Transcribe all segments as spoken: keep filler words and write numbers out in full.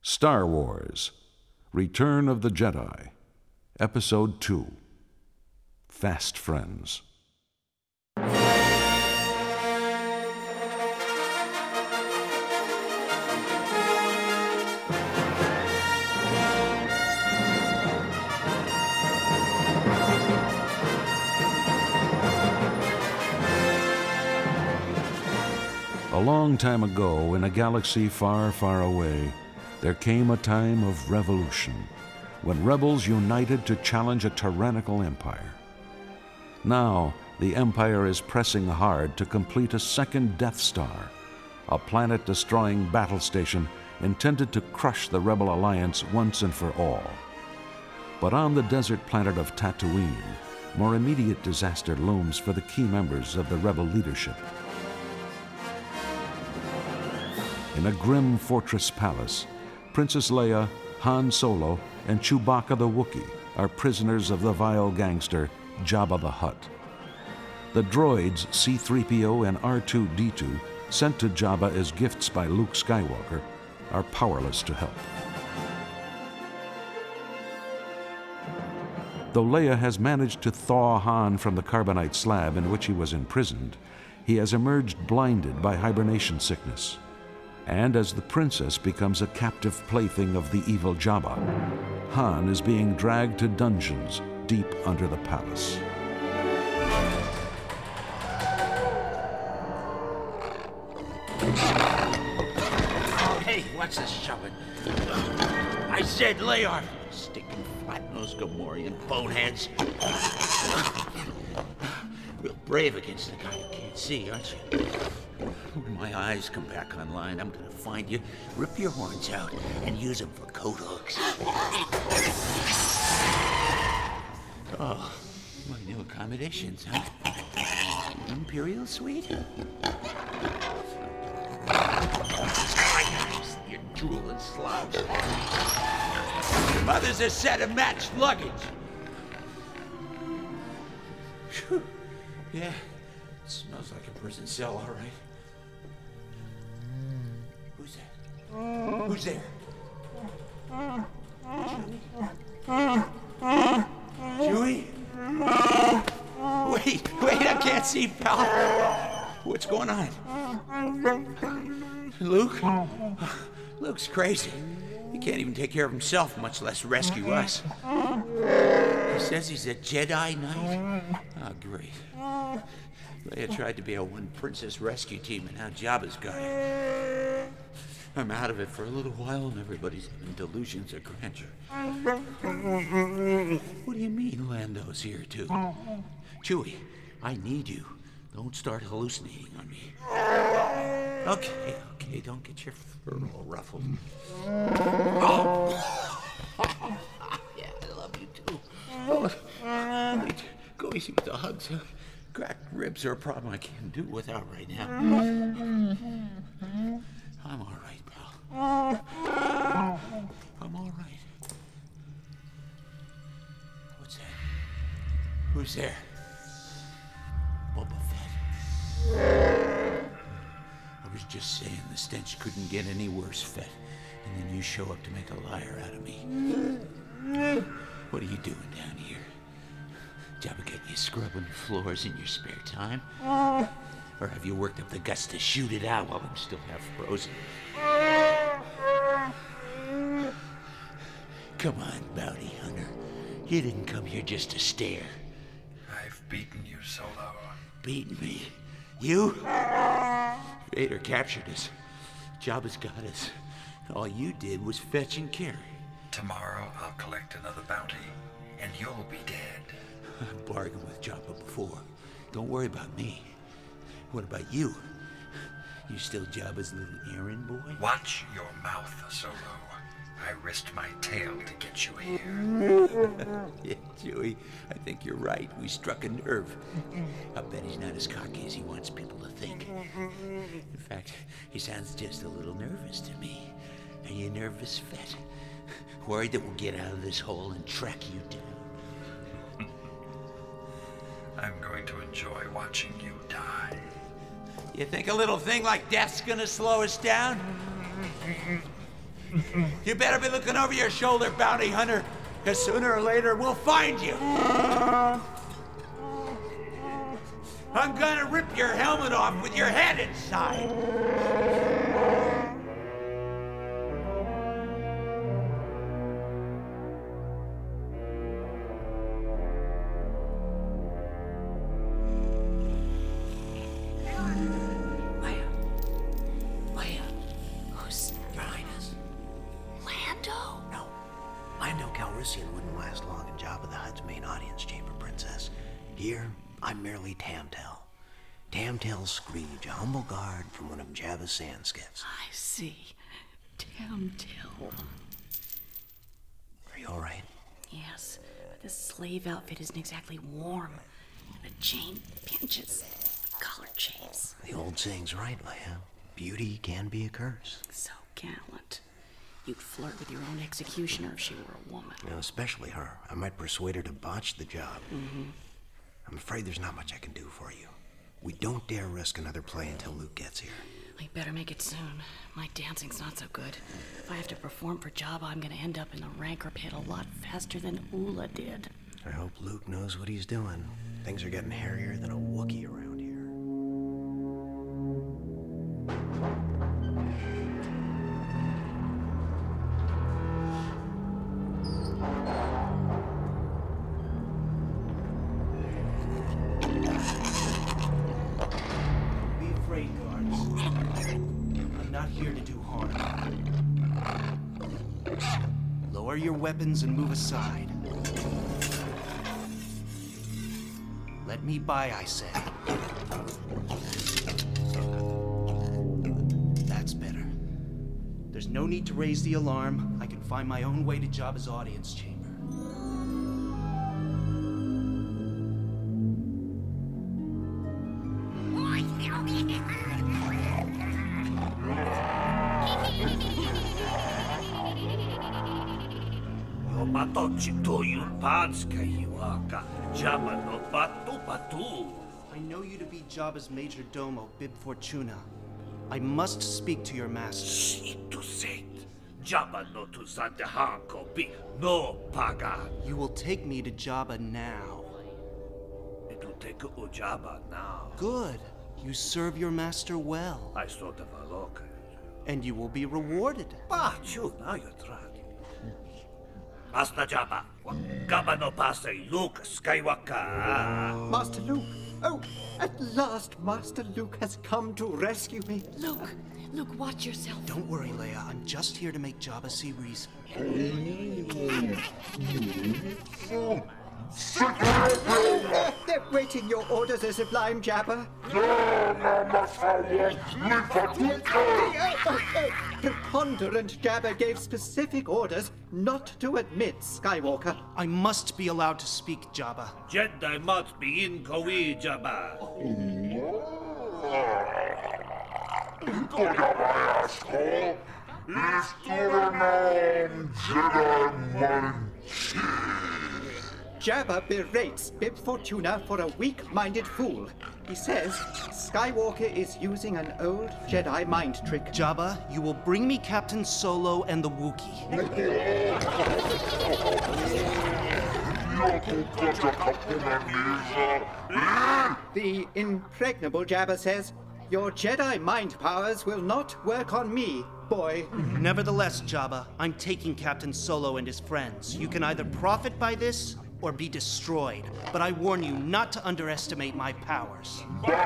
Star Wars: Return of the Jedi, Episode two, Fast Friends. A long time ago, in a galaxy far, far away, there came a time of revolution, when rebels united to challenge a tyrannical empire. Now, the Empire is pressing hard to complete a second Death Star, a planet-destroying battle station intended to crush the Rebel Alliance once and for all. But on the desert planet of Tatooine, more immediate disaster looms for the key members of the Rebel leadership. In a grim fortress palace, Princess Leia, Han Solo, and Chewbacca the Wookiee are prisoners of the vile gangster Jabba the Hutt. The droids C three P O and R two D two, sent to Jabba as gifts by Luke Skywalker, are powerless to help. Though Leia has managed to thaw Han from the carbonite slab in which he was imprisoned, he has emerged blinded by hibernation sickness. And as the princess becomes a captive plaything of the evil Jabba, Han is being dragged to dungeons deep under the palace. Hey, what's this shoving? I said lay off, stinking flat-nosed Gamorrean boneheads. Real brave against the guy who can't see, aren't you? When my eyes come back online, I'm gonna find you, rip your horns out, and use them for coat hooks. Oh, my new accommodations, huh? Imperial suite? You drooling slouch. Your mother's a set of matched luggage. Whew. Yeah, it smells like a prison cell, all right. Who's that? Who's there? Chewie? Wait, wait, I can't see, pal. What's going on? Luke? Luke's crazy. He can't even take care of himself, much less rescue us. He says he's a Jedi Knight. Oh, great. Leia tried to be a one-princess rescue team, and now Jabba's got it. I'm out of it for a little while, and everybody's having delusions of grandeur. What do you mean Lando's here, too? Chewie, I need you. Don't start hallucinating on me. Okay, okay, don't get your fur all ruffled. Oh. Yeah, I love you, too. Oh, wait, go easy with the hugs. Cracked ribs are a problem I can't do without right now. I'm all right, pal. I'm all right. What's that? Who's there? Boba Fett. I was just saying the stench couldn't get any worse, Fett. And then you show up to make a liar out of me. What are you doing down here? Jabba getting you scrubbing floors in your spare time? Or have you worked up the guts to shoot it out while I'm still half frozen? Come on, bounty hunter. You didn't come here just to stare. I've beaten you, Solo. Beaten me? You? Vader captured us. Jabba's got us. All you did was fetch and carry. Tomorrow I'll collect another bounty, and you'll be dead. I've bargained with Jabba before. Don't worry about me. What about you? You still Jabba's little errand boy? Watch your mouth, Solo. I risked my tail to get you here. Yeah, Chewie, I think you're right. We struck a nerve. I bet he's not as cocky as he wants people to think. In fact, he sounds just a little nervous to me. Are you nervous, Fett? Worried that we'll get out of this hole and track you down? I'm going to enjoy watching you die. You think a little thing like death's gonna slow us down? You better be looking over your shoulder, bounty hunter, because sooner or later we'll find you. I'm gonna rip your helmet off with your head inside. Wouldn't last long in Jabba the Hutt's main audience chamber, Princess. Here, I'm merely Tamtel. Tamtel Screech, a humble guard from one of Jabba's sand skiffs. I see. Tamtel. Are you all right? Yes, but this slave outfit isn't exactly warm. The chain pinches. The collar chafes. The old saying's right, Leia. Beauty can be a curse. So gallant. You'd flirt with your own executioner if she were a woman. You know, especially her. I might persuade her to botch the job. Mm-hmm. I'm afraid there's not much I can do for you. We don't dare risk another play until Luke gets here. We better make it soon. My dancing's not so good. If I have to perform for Jabba, I'm gonna end up in the rancor pit a lot faster than Oola did. I hope Luke knows what he's doing. Things are getting hairier than a Wookiee around here. Lower your weapons and move aside. Let me by, I said. That's better. There's no need to raise the alarm. I can find my own way to Jabba's audience chamber. I know you to be Jabba's major domo, Bib Fortuna. I must speak to your master. You will take me to Jabba now. Good. You serve your master well. And you will be rewarded. Master Jabba, Gabba no Pase, Luke Skywalker. Master Luke, oh, at last Master Luke has come to rescue me. Luke, Luke, watch yourself. Don't worry, Leia. I'm just here to make Jabba see reason. They're waiting your orders, a sublime Jabba. Preponderant Jabba gave specific orders not to admit Skywalker. I must be allowed to speak, Jabba. Jedi must be in Kawi, Jabba. Jabba berates Bib Fortuna for a weak-minded fool. He says Skywalker is using an old Jedi mind trick. Jabba, you will bring me Captain Solo and the Wookiee. The impregnable Jabba says, your Jedi mind powers will not work on me, boy. Nevertheless, Jabba, I'm taking Captain Solo and his friends. You can either profit by this or be destroyed. But I warn you not to underestimate my powers.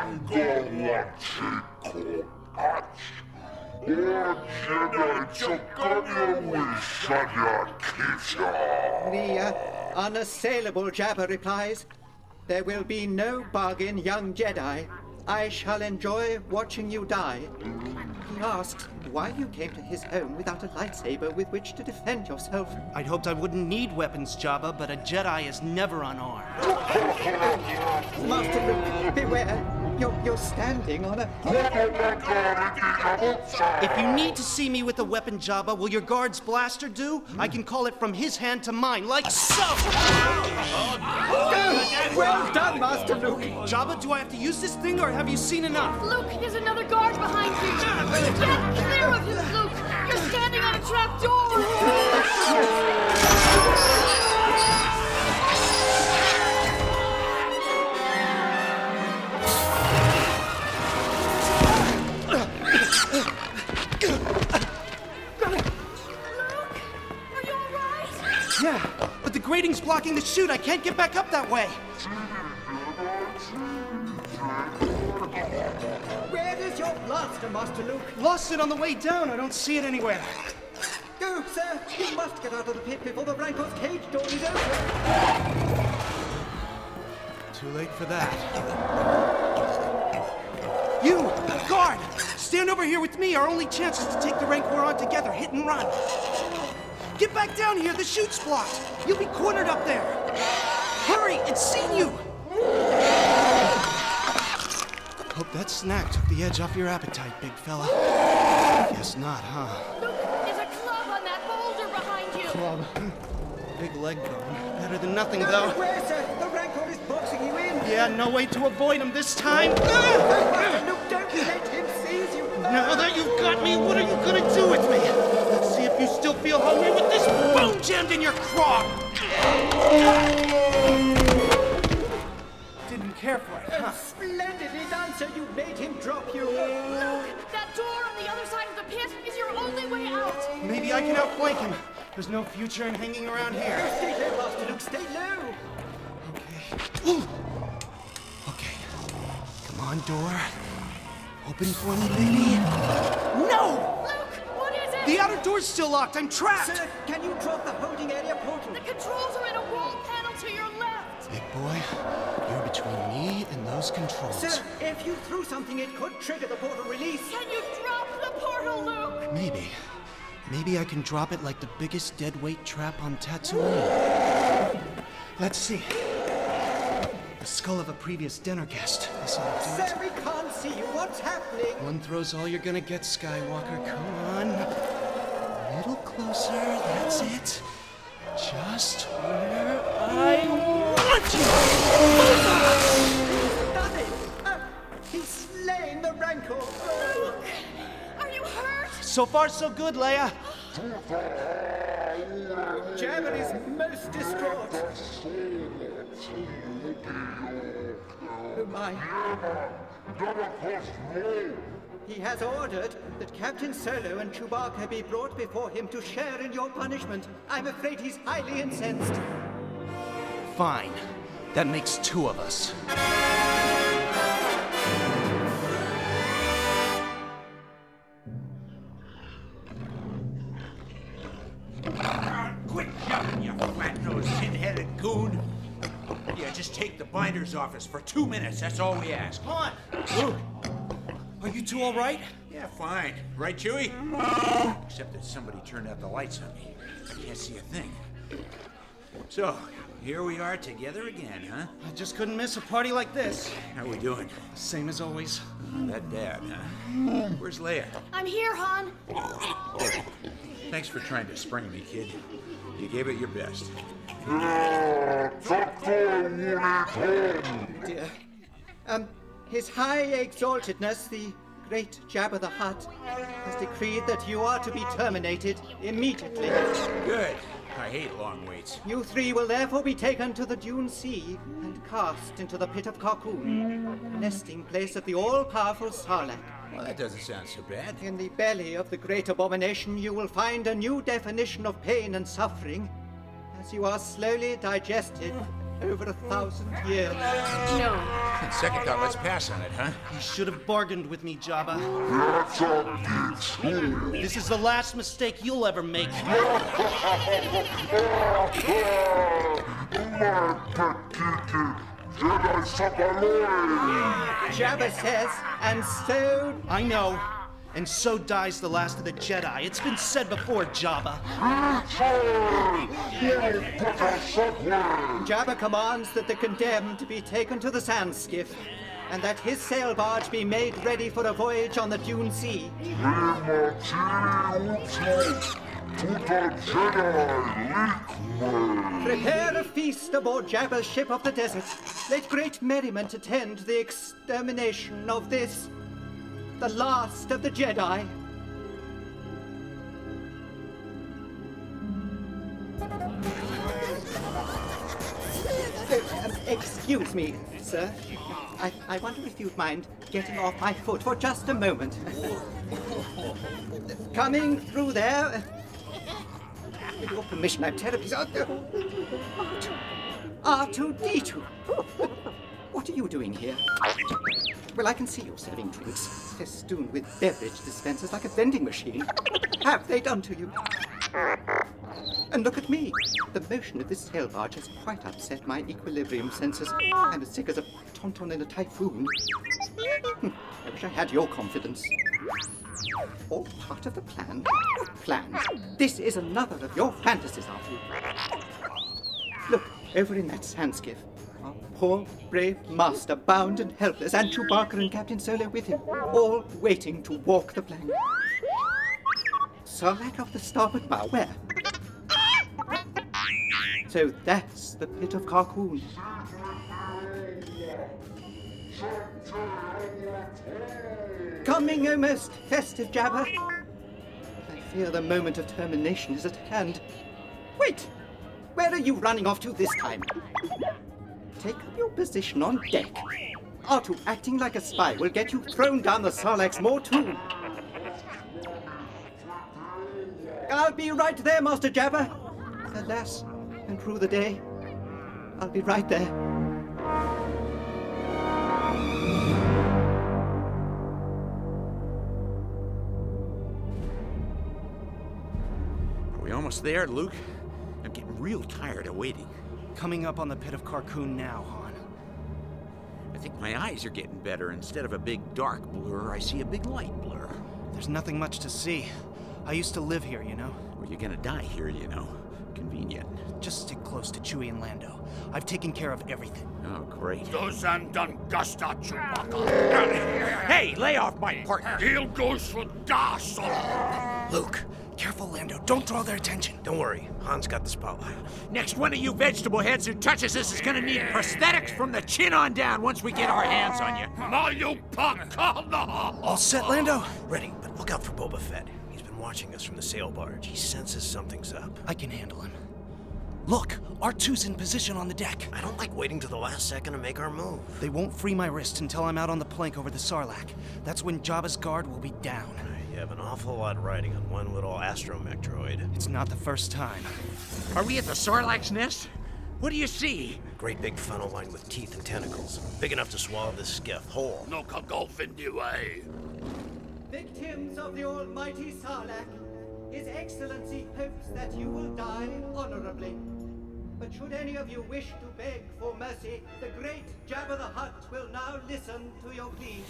The uh, unassailable Jabba replies, there will be no bargain, young Jedi. I shall enjoy watching you die. He asks why you came to his home without a lightsaber with which to defend yourself. I'd hoped I wouldn't need weapons, Jabba, but a Jedi is never unarmed. Master Luke, beware. You're, you're standing on a... If you need to see me with a weapon, Jabba, will your guard's blaster do? I can call it from his hand to mine, like so! Oh, well done, Master Luke! Jabba, do I have to use this thing, or have you seen enough? Luke, there's another guard behind you! Get clear of him, Luke! You're standing on a trapdoor! Yeah, but the grating's blocking the chute. I can't get back up that way. Where is your blaster, Master Luke? Lost it on the way down. I don't see it anywhere. Go, sir. You must get out of the pit before the Rancor's cage door is open. Too late for that. You, guard! Stand over here with me. Our only chance is to take the Rancor on together. Hit and run. Get back down here. The chute's blocked. You'll be cornered up there. Hurry, it's seen you. Hope that snack took the edge off your appetite, big fella. Guess not, huh? Look, there's a club on that boulder behind you. Club. Big leg bone. Better than nothing, though. Where, sir? The Rancor is boxing you in. Yeah, no way to avoid him this time. Luke, don't let him seize you. Now that you've got me, what are you gonna do with me? Let's see if you still feel hungry with this bone jammed in your craw. Didn't care for it, huh? Splendidly done, sir. You made him drop you. Luke, that door on the other side of the pit is your only way out. Maybe I can outflank him. There's no future in hanging around here. Stay low, Master Luke. Stay low. Okay. Ooh. Okay. Come on, door. Open for me, baby. No! Luke, what is it? The outer door's still locked. I'm trapped. Sir, can you drop the holding area portal? The controls are in a wall panel to your left. Big boy, you're between me and those controls. Sir, if you threw something, it could trigger the portal release. Can you drop the portal, Luke? Maybe. Maybe I can drop it like the biggest deadweight trap on Tatooine. Let's see. The skull of a previous dinner guest. This ought to do Sir, it. we can't see you. What's happening? One throw's all you're gonna get, Skywalker. Come on. A little closer. That's it. Just where I want you. He's done it. Uh, he's slain the Rancor. Luke, are you hurt? So far, so good, Leia. Jabba is most distraught. Oh my. He has ordered that Captain Solo and Chewbacca be brought before him to share in your punishment. I'm afraid he's highly incensed. Fine. That makes two of us. Quit jumping, you flat-nosed, tin-headed goon. Yeah, just take the binder's office for two minutes. That's all we ask. Han! Luke! Are you two all right? Yeah, fine. Right, Chewie? Except that somebody turned out the lights on me. I can't see a thing. So, here we are together again, huh? I just couldn't miss a party like this. How we doing? Same as always. Not that bad, huh? Where's Leia? I'm here, Han. Thanks for trying to spring me, kid. You gave it your best. Dear. Um, His High Exaltedness, the great Jabba the Hutt, has decreed that you are to be terminated immediately. Good. I hate long waits. You three will therefore be taken to the Dune Sea and cast into the Pit of Carkoon, nesting place of the all-powerful Sarlacc. Well, that doesn't sound so bad. In the belly of the great abomination, you will find a new definition of pain and suffering as you are slowly digested over a thousand years. No. Second thought, let's pass on it, huh? You should have bargained with me, Jabba. This is the last mistake you'll ever make. Jabba says, and so... I know. And so dies the last of the Jedi. It's been said before, Jabba. Jabba commands that the condemned be taken to the sand skiff, and that his sail barge be made ready for a voyage on the Dune Sea. Prepare a feast aboard Jabba's ship of the desert. Let great merriment attend the extermination of this, the last of the Jedi. Excuse me, sir. I, I wonder if you'd mind getting off my foot for just a moment. Coming through there. With your permission, I'm terribly sorry. R two D two. What are you doing here? Well, I can see you're serving drinks, festooned with beverage dispensers like a vending machine. What have they done to you? And look at me. The motion of this sail barge has quite upset my equilibrium senses. I'm as sick as a tauntaun in a typhoon. I wish I had your confidence. All part of the plan? What plan? This is another of your fantasies, Arthur. Look, over in that sand skiff. Our poor, brave master, bound and helpless, and Chewbacca and Captain Solo with him, all waiting to walk the plank. Sarlacc off the starboard bow, where? So that's the pit of Carcoon. Coming, O most festive Jabba. I fear the moment of termination is at hand. Wait! Where are you running off to this time? Take up your position on deck. R two acting like a spy will get you thrown down the Sarlacc's maw too. I'll be right there, Master Jabba. Alas, and through the day, I'll be right there. Are we almost there, Luke? I'm getting real tired of waiting. Coming up on the pit of Carcoon now, Han. I think my eyes are getting better. Instead of a big dark blur, I see a big light blur. There's nothing much to see. I used to live here, you know. Well, you're gonna die here, you know. Convenient. Just stick close to Chewie and Lando. I've taken care of everything. Oh, great. Dozan Gusta Chewbacca. Hey, lay off my partner. Il goes da solo. Luke, careful, Lando. Don't draw their attention. Don't worry, Han's got the spotlight. Next one of you vegetable heads who touches this is gonna need prosthetics from the chin on down once we get our hands on you. Mario Pakana. All set, Lando? Ready, but look out for Boba Fett. He's been watching us from the sail barge. He senses something's up. I can handle him. Look, R two's in position on the deck. I don't like waiting to the last second to make our move. They won't free my wrist until I'm out on the plank over the Sarlacc. That's when Jabba's guard will be down. You have an awful lot riding on one little astromech droid. It's not the first time. Are we at the Sarlacc's nest? What do you see? Great big funnel lined with teeth and tentacles. Big enough to swallow this skiff whole. No ka golf in the way. Victims of the almighty Sarlacc, His Excellency hopes that you will die honorably. But should any of you wish to beg for mercy, the great Jabba the Hutt will now listen to your pleas.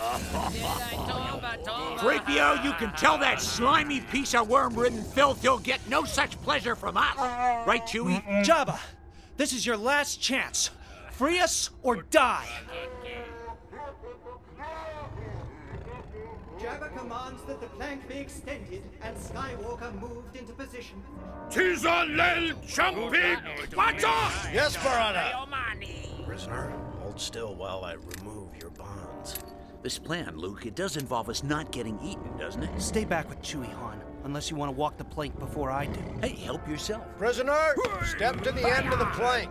three P O, you can tell that slimy piece of worm-ridden filth he'll get no such pleasure from us. Right, Chewie? Jabba, this is your last chance. Free us or die. Jabba commands that the plank be extended and Skywalker moved into position. Tizalel Chumpy Pacha! Yes, Barada! Prisoner, hold still while I remove your bonds. This plan, Luke, it does involve us not getting eaten, doesn't it? Stay back with Chewie, Han, unless you want to walk the plank before I do. Hey, help yourself. Prisoner, step to the end of the plank.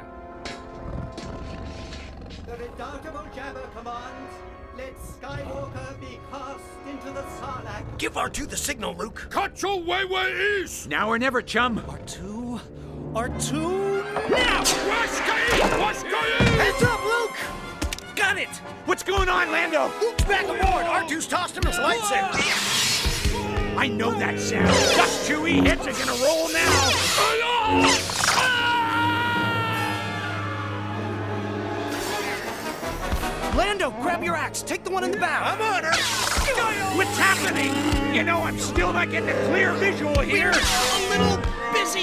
The redoubtable Jabba commands, let Skywalker be cast into the Sarlacc. Give R two the signal, Luke. Cut your way way east! Now or never, chum. R two? R two? Now! Heads up, Luke! Got it! What's going on, Lando? Luke's back aboard. R two's tossed him his lightsaber. I know that sound. Duck, Chewie, heads are gonna roll now. Lando, grab your axe. Take the one in the bow. I'm on her. What's happening? You know I'm still not getting a clear visual here. We're a little busy.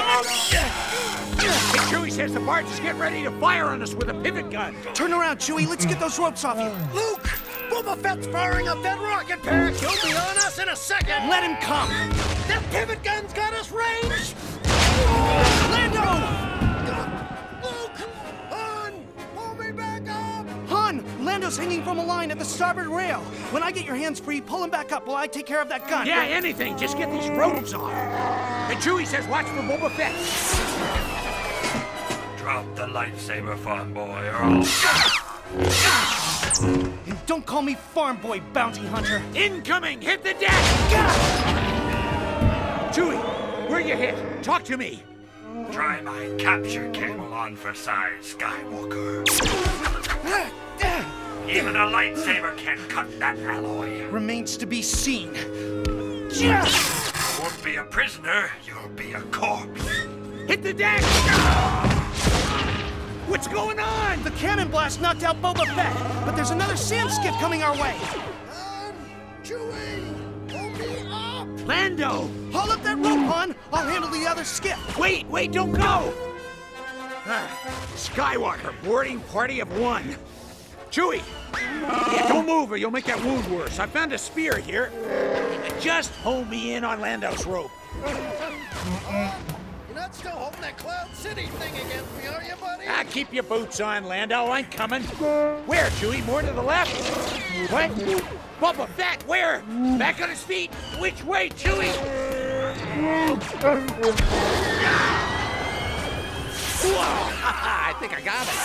Hey, Chewie says the barge is getting ready to fire on us with a pivot gun. Turn around, Chewie. Let's get those ropes off you. Luke, Boba Fett's firing up that rocket pack. He'll be on us in a second. Let him come. That pivot gun's got us ranged. Lando! Luke, Han, pull me back up. Han, Lando's hanging from a line at the starboard rail. When I get your hands free, pull him back up while I take care of that gun. Yeah, anything. Just get these ropes off. And Chewie says watch for Boba Fett. Drop the lightsaber, farm boy, or I'll... And don't call me farm boy, bounty hunter. Incoming! Hit the deck! Chewie, where you hit? Talk to me. Try my capture cable on for size, Skywalker. Even a lightsaber can't cut that alloy. Remains to be seen. You won't be a prisoner, you'll be a corpse. Hit the deck! What's going on? The cannon blast knocked out Boba Fett, but there's another sand skiff coming our way. Um, Chewie, pull me up. Lando! Haul up that rope, hon. I'll handle the other skiff. Wait, wait, don't go! Ah, Skywalker, boarding party of one. Chewie! Yeah, don't move or you'll make that wound worse. I found a spear here. Just hold me in on Lando's rope. You're not still holding that Cloud City thing against me, are you, buddy? Ah, keep your boots on, Lando. I'm coming. Where, Chewie? More to the left? What? Boba Fett, where? Back on his feet. Which way, Chewie? Whoa! I think I got it.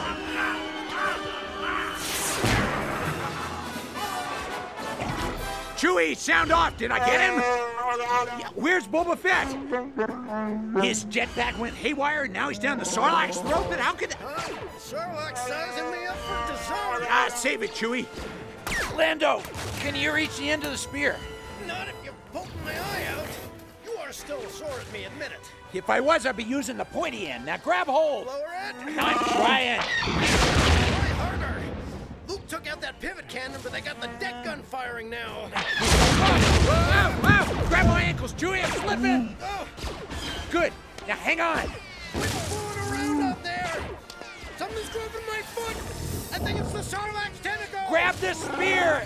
Chewie, sound off. Did I get him? Yeah, where's Boba Fett? His jetpack went haywire, and now he's down the Sarlacc's throat. But how could that? Huh? Sarlacc sizing me up for dessert. Ah, save it, Chewie. Lando, can you reach the end of the spear? Not if you're poking my eye out. You are still sore at me, admit it. If I was, I'd be using the pointy end. Now grab hold. Lower it. I'm trying. Try harder. Luke took out that pivot cannon, but they got the deck gun firing now. Wow, wow! Grab my ankles, Chewie. I'm slipping. Oh, Good. Now hang on. quit fooling around out there. Something's grabbing my foot. I think it's the Sarlacc's tentacle. Grab this spear.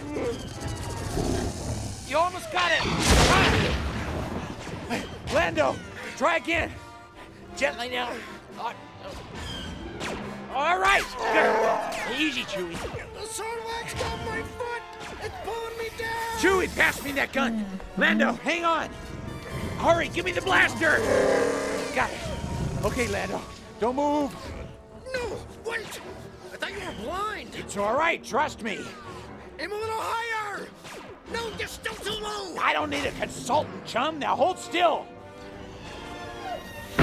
You almost got it. Ah. Lando, try again. Gently now. Oh, oh. All right. Good. Easy, Chewie. The Sarlacc's got my foot. It's pulling me down. Chewie, pass me that gun. Lando, hang on. Hurry, give me the blaster. Got it. Okay, Lando, don't move. No, wait. I thought you were blind. It's all right, trust me. Aim a little higher. No, you're still too low. I don't need a consultant, chum. Now hold still. You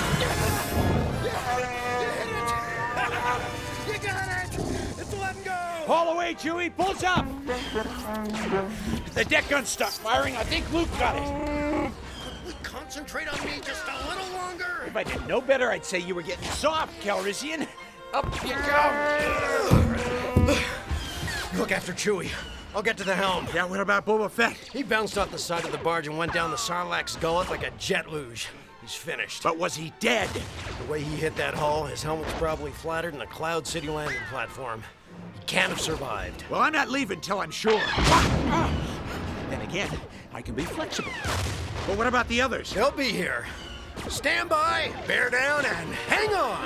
hit it. You got it. It's letting go. Pull away, Chewie. Pulls up. The deck gun's stuck firing. I think Luke got it. We concentrate on me just a little longer. If I didn't know better, I'd say you were getting soft, Calrissian. Up you go. Look after Chewie. I'll get to the helm. Yeah, what about Boba Fett? He bounced off the side of the barge and went down the Sarlacc's gullet like a jet luge. He's finished. But was he dead? The way he hit that hull, his helmet's probably flattered in the Cloud City landing platform. He can't have survived. Well, I'm not leaving till I'm sure. Then again, I can be flexible. But what about the others? They'll be here. Stand by, bear down, and hang on!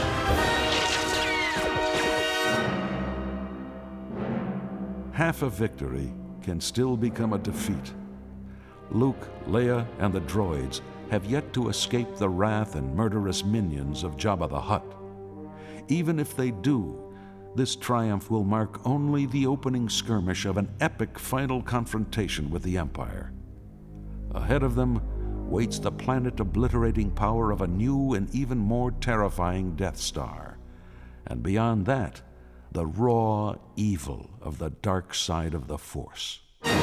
Half a victory can still become a defeat. Luke, Leia, and the droids have yet to escape the wrath and murderous minions of Jabba the Hutt. Even if they do, this triumph will mark only the opening skirmish of an epic final confrontation with the Empire. Ahead of them waits the planet-obliterating power of a new and even more terrifying Death Star. And beyond that, the raw evil of the dark side of the Force.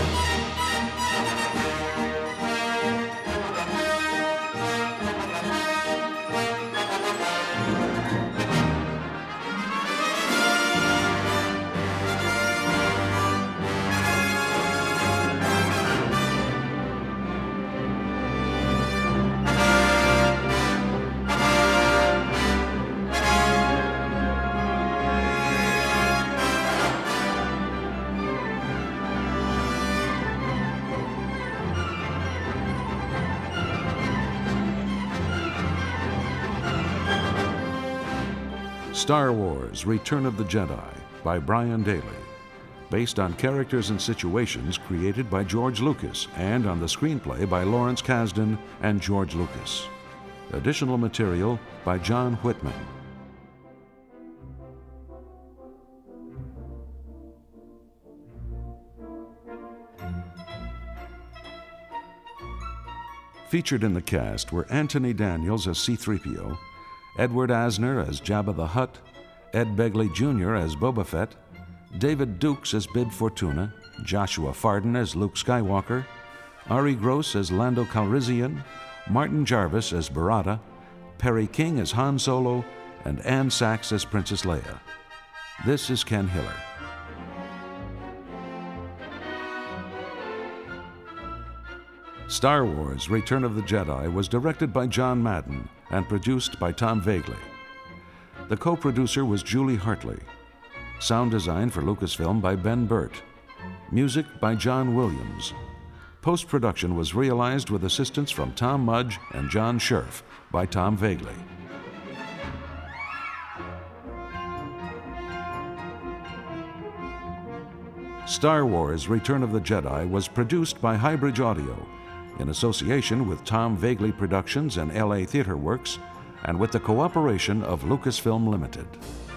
Star Wars: Return of the Jedi by Brian Daley, based on characters and situations created by George Lucas and on the screenplay by Lawrence Kasdan and George Lucas. Additional material by John Whitman. Featured in the cast were Anthony Daniels as C three P O, Edward Asner as Jabba the Hutt, Ed Begley Junior as Boba Fett, David Dukes as Bib Fortuna, Joshua Farden as Luke Skywalker, Ari Gross as Lando Calrissian, Martin Jarvis as Barada, Perry King as Han Solo, and Anne Sachs as Princess Leia. This is Ken Hiller. Star Wars: Return of the Jedi was directed by John Madden and produced by Tom Vagley. The co-producer was Julie Hartley. Sound design for Lucasfilm by Ben Burt. Music by John Williams. Post-production was realized with assistance from Tom Mudge and John Scherf by Tom Vagley. Star Wars: Return of the Jedi was produced by Highbridge Audio in association with Tom Vagley Productions and L A Theatre Works and with the cooperation of Lucasfilm Limited.